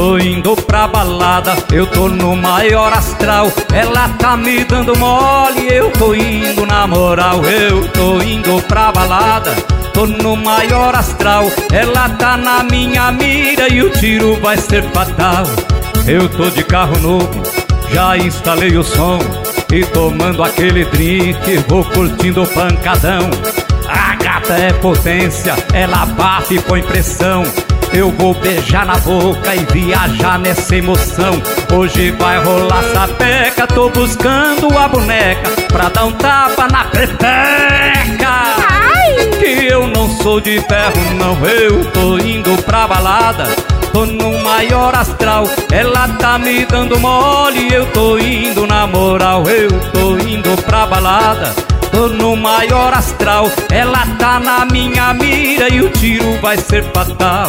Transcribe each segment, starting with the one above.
Tô indo pra balada, eu tô no maior astral. Ela tá me dando mole, eu tô indo na moral. Eu tô indo pra balada, tô no maior astral. Ela tá na minha mira e o tiro vai ser fatal. Eu tô de carro novo, já instalei o som e tomando aquele drink, vou curtindo o pancadão. A gata é potência, ela bate e põe pressão. Eu vou beijar na boca e viajar nessa emoção. Hoje vai rolar sapeca, tô buscando a boneca pra dar um tapa na pepeca. Que eu não sou de ferro não, eu tô indo pra balada, tô no maior astral. Ela tá me dando mole, eu tô indo na moral. Eu tô indo pra balada, tô no maior astral. Ela tá na minha mira e o tiro vai ser fatal.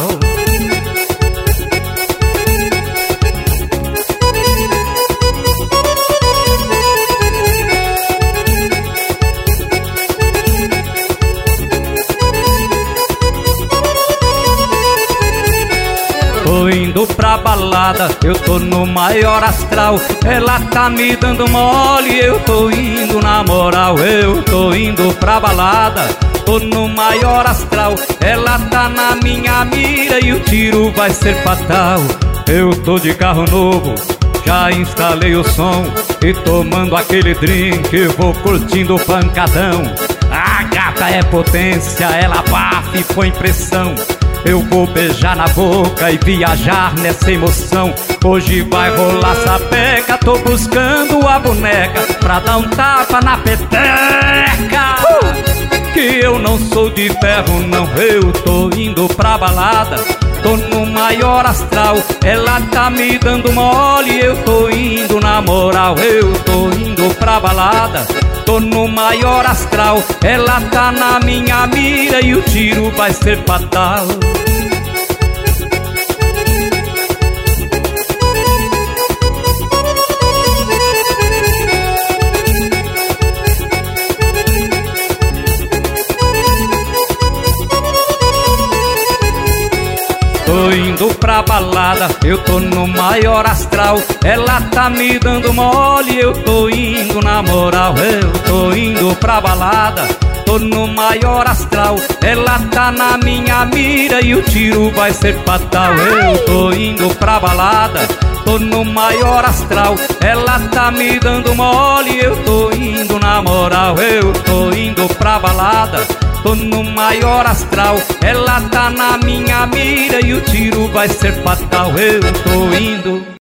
Tô indo pra balada, eu tô no maior astral. Ela tá me dando mole, eu tô indo na moral. Eu tô indo pra balada, tô no maior astral. Ela tá na minha mira e o tiro vai ser fatal. Eu tô de carro novo, já instalei o som e tomando aquele drink, vou curtindo o pancadão. A gata é potência, ela bate e põe pressão. Eu vou beijar na boca e viajar nessa emoção. Hoje vai rolar sapeca, tô buscando a boneca pra dar um tapa na peteca. Que eu não sou de ferro não, eu tô indo pra balada, tô no maior astral. Ela tá me dando mole, eu tô indo na moral. Eu tô indo pra balada, tô no maior astral. Ela tá na minha mira e o tiro vai ser fatal. Tô indo pra balada, eu tô no maior astral. Ela tá me dando mole, eu tô indo na moral. Eu tô indo pra balada, tô no maior astral. Ela tá na minha mira e o tiro vai ser fatal. Eu tô indo pra balada, tô no maior astral. Ela tá me dando mole, eu tô indo na moral. Eu tô indo pra balada, tô no maior astral. Ela tá na minha mira e o tiro vai ser fatal. Eu tô indo